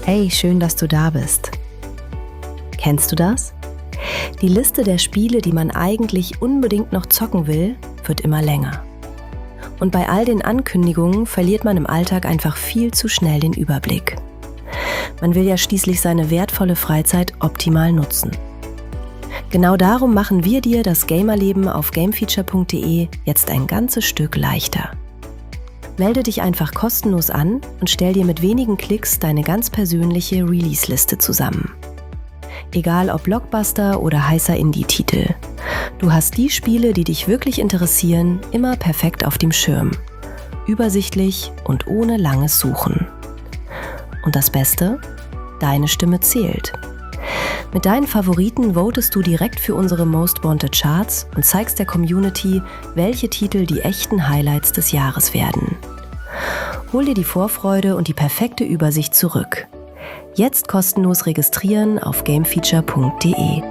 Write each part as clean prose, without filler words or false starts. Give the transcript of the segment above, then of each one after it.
Hey, schön, dass du da bist. Kennst du das? Die Liste der Spiele, die man eigentlich unbedingt noch zocken will, wird immer länger. Und bei all den Ankündigungen verliert man im Alltag einfach viel zu schnell den Überblick. Man will ja schließlich seine wertvolle Freizeit optimal nutzen. Genau darum machen wir dir das Gamerleben auf gamefeature.de jetzt ein ganzes Stück leichter. Melde dich einfach kostenlos an und stell dir mit wenigen Klicks deine ganz persönliche Release-Liste zusammen. Egal ob Blockbuster oder heißer Indie-Titel. Du hast die Spiele, die dich wirklich interessieren, immer perfekt auf dem Schirm. Übersichtlich und ohne langes Suchen. Und das Beste? Deine Stimme zählt. Mit deinen Favoriten votest du direkt für unsere Most Wanted Charts und zeigst der Community, welche Titel die echten Highlights des Jahres werden. Hol dir die Vorfreude und die perfekte Übersicht zurück. Jetzt kostenlos registrieren auf gamefeature.de.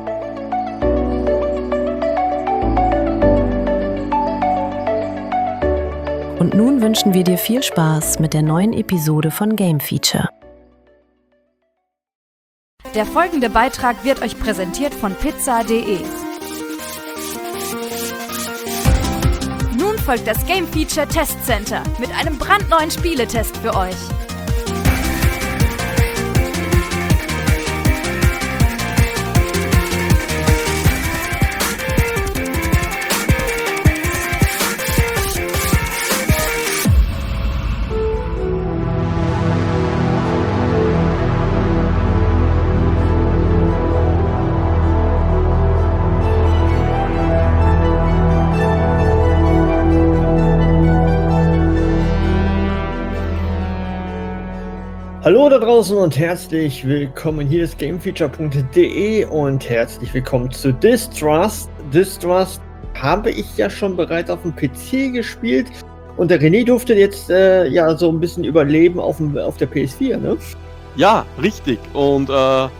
Und nun wünschen wir dir viel Spaß mit der neuen Episode von Game Feature. Der folgende Beitrag wird euch präsentiert von pizza.de. Nun folgt das Game Feature Test Center mit einem brandneuen Spieletest für euch. Hallo da draußen und herzlich willkommen. Hier ist gamefeature.de und herzlich willkommen zu Distrust. Distrust habe ich ja schon bereits auf dem PC gespielt und der René durfte jetzt so ein bisschen überleben auf der PS4, ne? Ja, richtig. Und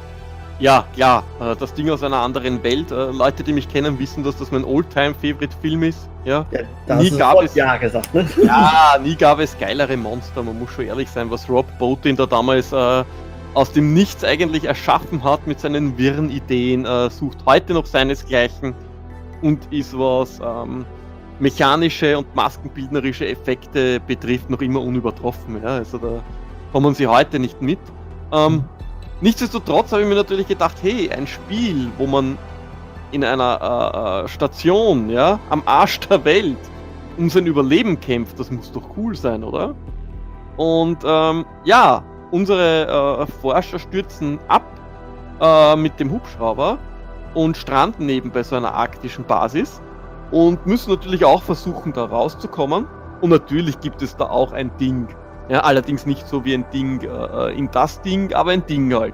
das Ding aus einer anderen Welt. Leute, die mich kennen, wissen, dass das mein Oldtime-Favorite-Film ist. Ja, da hast du sofort ja gesagt, ne? Ja, nie gab es geilere Monster. Man muss schon ehrlich sein, was Rob Bottin da damals aus dem Nichts eigentlich erschaffen hat mit seinen wirren Ideen, sucht heute noch seinesgleichen und ist, was mechanische und maskenbildnerische Effekte betrifft, noch immer unübertroffen. Ja? Also da kommen sie heute nicht mit. Nichtsdestotrotz habe ich mir natürlich gedacht, hey, ein Spiel, wo man in einer Station, ja, am Arsch der Welt um sein Überleben kämpft, das muss doch cool sein, oder? Und unsere Forscher stürzen ab mit dem Hubschrauber und stranden nebenbei so einer arktischen Basis und müssen natürlich auch versuchen, da rauszukommen. Und natürlich gibt es da auch ein Ding. Ja, allerdings nicht so wie ein Ding in das Ding, aber ein Ding halt.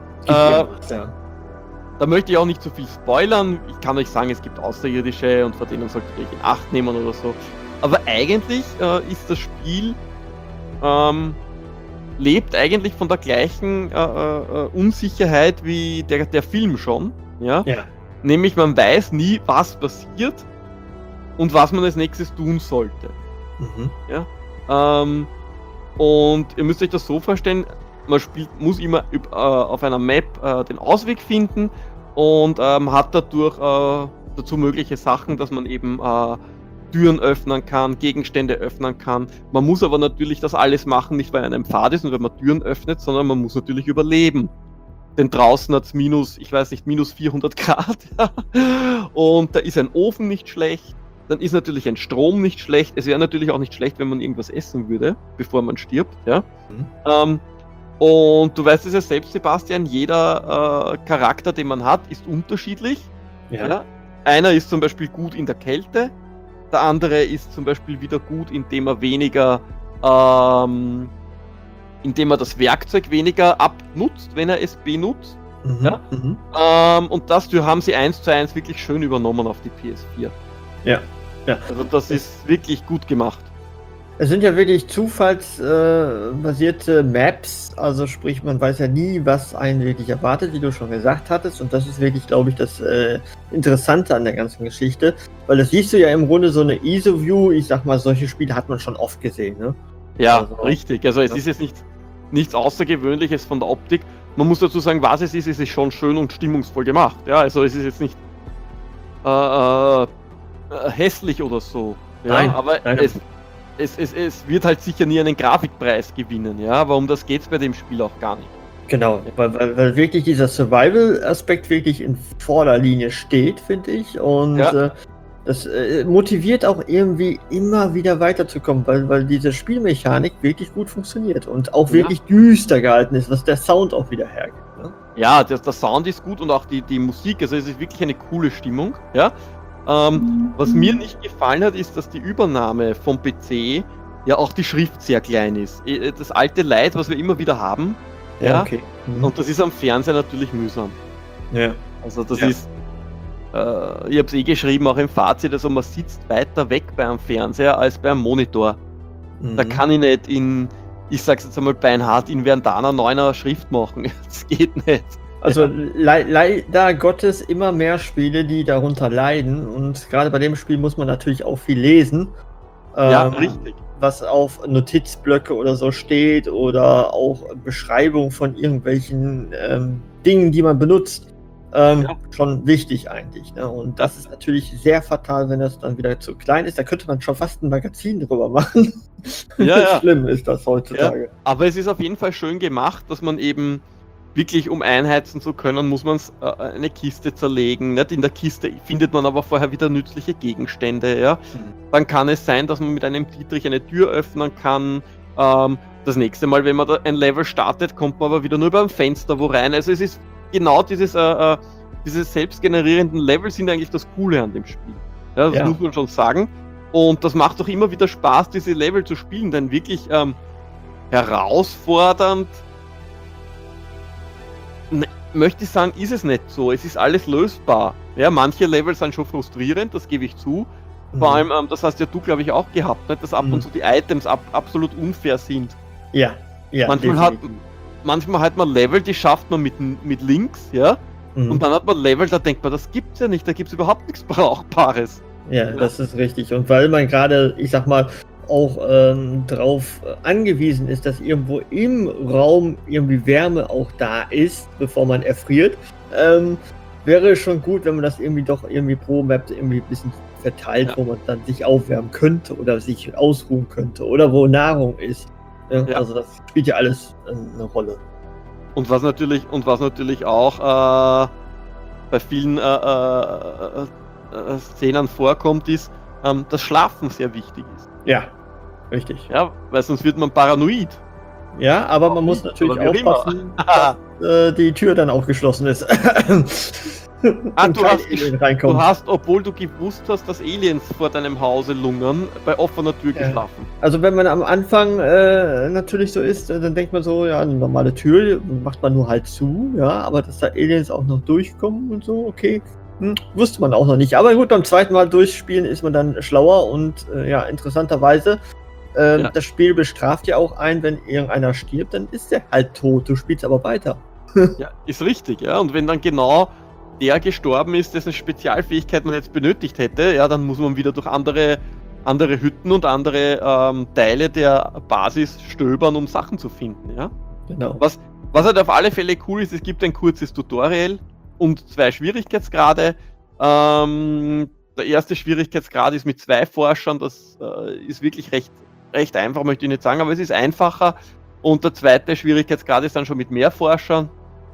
Da möchte ich auch nicht so viel spoilern. Ich kann euch sagen, es gibt Außerirdische und vor denen solltet ihr euch in Acht nehmen oder so. Aber eigentlich ist das Spiel lebt eigentlich von der gleichen Unsicherheit wie der Film schon. Ja? Nämlich man weiß nie, was passiert und was man als nächstes tun sollte. Ja? Und ihr müsst euch das so vorstellen, muss immer auf einer Map den Ausweg finden und hat dadurch dazu mögliche Sachen, dass man eben Türen öffnen kann, Gegenstände öffnen kann. Man muss aber natürlich das alles machen, nicht weil einem Pfad ist und wenn man Türen öffnet, sondern man muss natürlich überleben. Denn draußen hat es minus 400 Grad. Und da ist ein Ofen nicht schlecht. Dann ist natürlich ein Strom nicht schlecht. Es wäre natürlich auch nicht schlecht, wenn man irgendwas essen würde, bevor man stirbt. Ja? Und du weißt es ja selbst, Sebastian, jeder Charakter, den man hat, ist unterschiedlich. Ja? Einer ist zum Beispiel gut in der Kälte, der andere ist zum Beispiel wieder gut, indem er das Werkzeug weniger abnutzt, wenn er es benutzt. Ja? Und das haben sie 1:1 wirklich schön übernommen auf die PS4. Ja. Also das ist wirklich gut gemacht. Es sind ja wirklich zufallsbasierte Maps, also sprich, man weiß ja nie, was einen wirklich erwartet, wie du schon gesagt hattest, und das ist wirklich, glaube ich, das Interessante an der ganzen Geschichte, weil das siehst du ja im Grunde so eine ISO-View, ich sag mal, solche Spiele hat man schon oft gesehen, ne? Ja, also, richtig, also es ist jetzt nicht nichts Außergewöhnliches von der Optik. Man muss dazu sagen, was es ist schon schön und stimmungsvoll gemacht. Ja, also es ist jetzt nicht hässlich oder so. Ja, nein, aber nein. Es wird halt sicher nie einen Grafikpreis gewinnen, ja, aber um das geht es bei dem Spiel auch gar nicht. Genau, weil wirklich dieser Survival-Aspekt wirklich in Vorderlinie steht, finde ich. Und das motiviert auch irgendwie immer wieder weiterzukommen, weil diese Spielmechanik wirklich gut funktioniert und auch wirklich düster gehalten ist, was der Sound auch wieder hergibt. Ne? Ja, der Sound ist gut und auch die Musik, also es ist wirklich eine coole Stimmung. Ja? Was mir nicht gefallen hat, ist, dass die Übernahme vom PC ja auch die Schrift sehr klein ist. Das alte Leid, was wir immer wieder haben. Ja, okay. Und das ist am Fernseher natürlich mühsam. Ja. Also das ist, ich habe es geschrieben, auch im Fazit, also man sitzt weiter weg beim Fernseher als beim Monitor. Da kann ich nicht ich sag's jetzt einmal beinhart, in Verdana 9er Schrift machen. Das geht nicht. Also leider Gottes immer mehr Spiele, die darunter leiden, und gerade bei dem Spiel muss man natürlich auch viel lesen. Ja, richtig. Was auf Notizblöcke oder so steht oder auch Beschreibung von irgendwelchen Dingen, die man benutzt, schon wichtig eigentlich. Ne? Und das ist natürlich sehr fatal, wenn das dann wieder zu klein ist. Da könnte man schon fast ein Magazin drüber machen. Ja. Schlimm ist das heutzutage. Ja. Aber es ist auf jeden Fall schön gemacht, dass man eben wirklich, um einheizen zu können, muss man eine Kiste zerlegen. Nicht? In der Kiste findet man aber vorher wieder nützliche Gegenstände. Ja? Dann kann es sein, dass man mit einem Dietrich eine Tür öffnen kann. Das nächste Mal, wenn man da ein Level startet, kommt man aber wieder nur über ein Fenster wo rein. Also es ist genau diese selbstgenerierenden Level sind eigentlich das Coole an dem Spiel. Ja, das muss man schon sagen. Und das macht doch immer wieder Spaß, diese Level zu spielen, denn wirklich herausfordernd, möchte ich sagen, ist es nicht so. Es ist alles lösbar. Ja, manche Level sind schon frustrierend, das gebe ich zu. Vor allem, das hast ja du, glaube ich, auch gehabt, nicht? Dass ab und zu die Items absolut unfair sind. Ja. Manchmal hat man Level, die schafft man mit links, ja. Und dann hat man Level, da denkt man, das gibt's ja nicht, da gibt's überhaupt nichts Brauchbares. Ja, das ist richtig. Und weil man gerade, ich sag mal, auch darauf angewiesen ist, dass irgendwo im Raum irgendwie Wärme auch da ist, bevor man erfriert, wäre es schon gut, wenn man das irgendwie doch irgendwie pro Map irgendwie ein bisschen verteilt, wo man dann sich aufwärmen könnte oder sich ausruhen könnte oder wo Nahrung ist. Ja. Also das spielt ja alles eine Rolle. Und was natürlich auch bei vielen Szenen vorkommt, ist, dass Schlafen sehr wichtig ist. Ja, richtig. Ja, weil sonst wird man paranoid. Ja, aber man muss natürlich aufpassen, dass die Tür dann auch geschlossen ist. Du hast, obwohl du gewusst hast, dass Aliens vor deinem Hause lungern, bei offener Tür geschlafen. Also wenn man am Anfang natürlich so ist, dann denkt man so, ja, eine normale Tür macht man nur halt zu, ja, aber dass da Aliens auch noch durchkommen und so, okay, wusste man auch noch nicht. Aber gut, beim zweiten Mal durchspielen ist man dann schlauer und interessanterweise, das Spiel bestraft ja auch einen, wenn irgendeiner stirbt, dann ist der halt tot, du spielst aber weiter. Ja, ist richtig, ja, und wenn dann genau der gestorben ist, dessen Spezialfähigkeit man jetzt benötigt hätte, ja, dann muss man wieder durch andere Hütten und andere Teile der Basis stöbern, um Sachen zu finden, ja. Genau. Was halt auf alle Fälle cool ist, es gibt ein kurzes Tutorial und 2 Schwierigkeitsgrade. Der erste Schwierigkeitsgrad ist mit 2 Forschern, das ist wirklich recht einfach, möchte ich nicht sagen, aber es ist einfacher. Und der zweite Schwierigkeitsgrad ist dann schon mit mehr Forschern.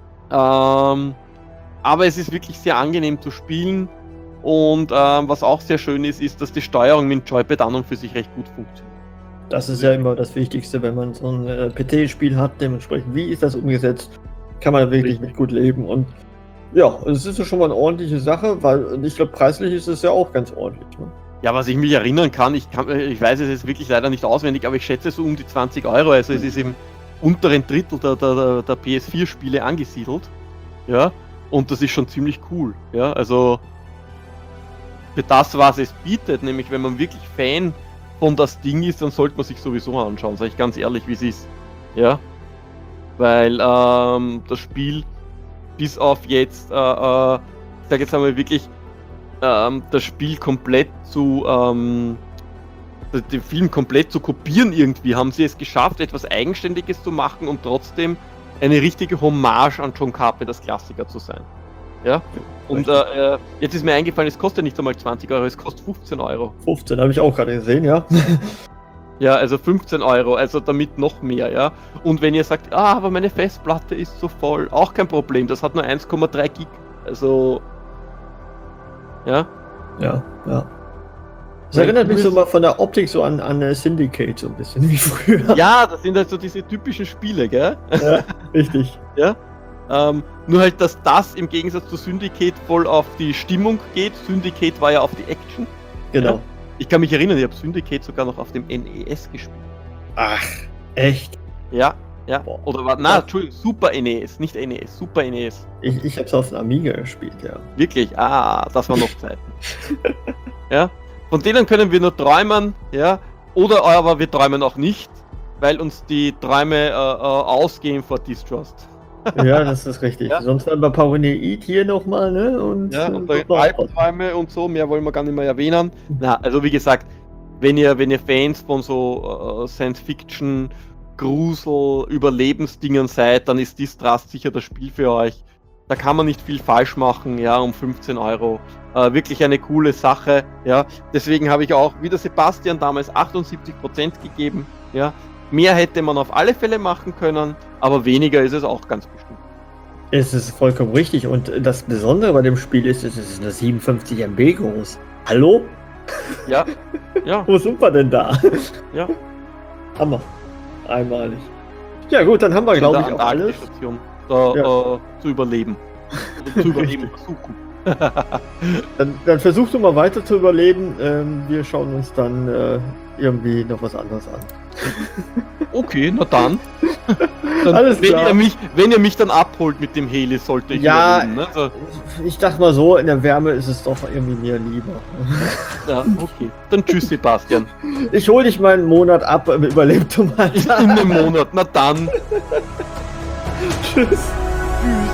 Aber es ist wirklich sehr angenehm zu spielen und was auch sehr schön ist, dass die Steuerung mit dem Joypad an und für sich recht gut funktioniert. Das ist ja immer das Wichtigste, wenn man so ein PT-Spiel hat, dementsprechend, wie ist das umgesetzt, kann man wirklich mit gut leben. Und ja, es ist ja schon mal eine ordentliche Sache, weil ich glaube, preislich ist es ja auch ganz ordentlich. Ne? Ja, was ich mich erinnern kann, ich weiß es jetzt wirklich leider nicht auswendig, aber ich schätze so um die 20 €, also es ist im unteren Drittel der PS4-Spiele angesiedelt. Ja. Und das ist schon ziemlich cool, ja, also für das, was es bietet, nämlich wenn man wirklich Fan von das Ding ist, dann sollte man sich sowieso anschauen, sage ich ganz ehrlich, wie es ist, ja, weil das Spiel bis auf jetzt, ich sage jetzt einmal wirklich, das Spiel komplett zu den Film komplett zu kopieren irgendwie, haben sie es geschafft, etwas Eigenständiges zu machen und trotzdem eine richtige Hommage an John Carpenters Klassiker zu sein. Ja? Und jetzt ist mir eingefallen, es kostet nicht einmal 20 Euro, es kostet 15 Euro. 15, habe ich auch gerade gesehen, ja. Ja, also 15 Euro, also damit noch mehr, ja. Und wenn ihr sagt, aber meine Festplatte ist so voll, auch kein Problem, das hat nur 1,3 Gig, also... Ja? Ja. Das erinnert mich so mal von der Optik so an Syndicate, so ein bisschen wie früher. Ja, das sind halt so diese typischen Spiele, gell? Ja, richtig. Ja? Nur halt, dass das im Gegensatz zu Syndicate voll auf die Stimmung geht. Syndicate war ja auf die Action. Genau. Ja? Ich kann mich erinnern, ich habe Syndicate sogar noch auf dem NES gespielt. Ach, echt? Ja. Boah. Oder war, Entschuldigung, Super NES, nicht NES, Super NES. Ich hab's auf dem Amiga gespielt, ja. Wirklich? Das war noch Zeiten. Ja? Von denen können wir nur träumen, ja? Oder aber wir träumen auch nicht, weil uns die Träume ausgehen vor Distrust. Ja, das ist richtig. Ja? Sonst haben wir Paranoid hier nochmal, ne? Und Albträume und so, mehr wollen wir gar nicht mehr erwähnen. Also wie gesagt, wenn ihr Fans von so Science-Fiction, Grusel, Überlebensdingen seid, dann ist Distrust sicher das Spiel für euch. Da kann man nicht viel falsch machen, ja, um 15 Euro. Wirklich eine coole Sache, ja. Deswegen habe ich auch, wie der Sebastian damals, 78% gegeben, ja. Mehr hätte man auf alle Fälle machen können, aber weniger ist es auch ganz bestimmt. Es ist vollkommen richtig und das Besondere bei dem Spiel ist, es ist nur 57 MB groß. Hallo? Ja. Wo sind wir denn da? Ja. Hammer. Einmalig. Ja gut, dann haben wir, glaube ich, auch alles. Zu überleben. Zu überleben versuchen. Dann versuch du mal weiter zu überleben. Wir schauen uns dann irgendwie noch was anderes an. Okay, na dann. Alles klar. Wenn ihr mich dann abholt mit dem Heli, sollte ich überleben. Ne? Also, ich dachte mal so, in der Wärme ist es doch irgendwie mir lieber. Ja, okay. Dann tschüss, Sebastian. Ich hol dich mal einen Monat ab, überlebt du mal. In einem Monat, na dann. Tschüss. Tschüss.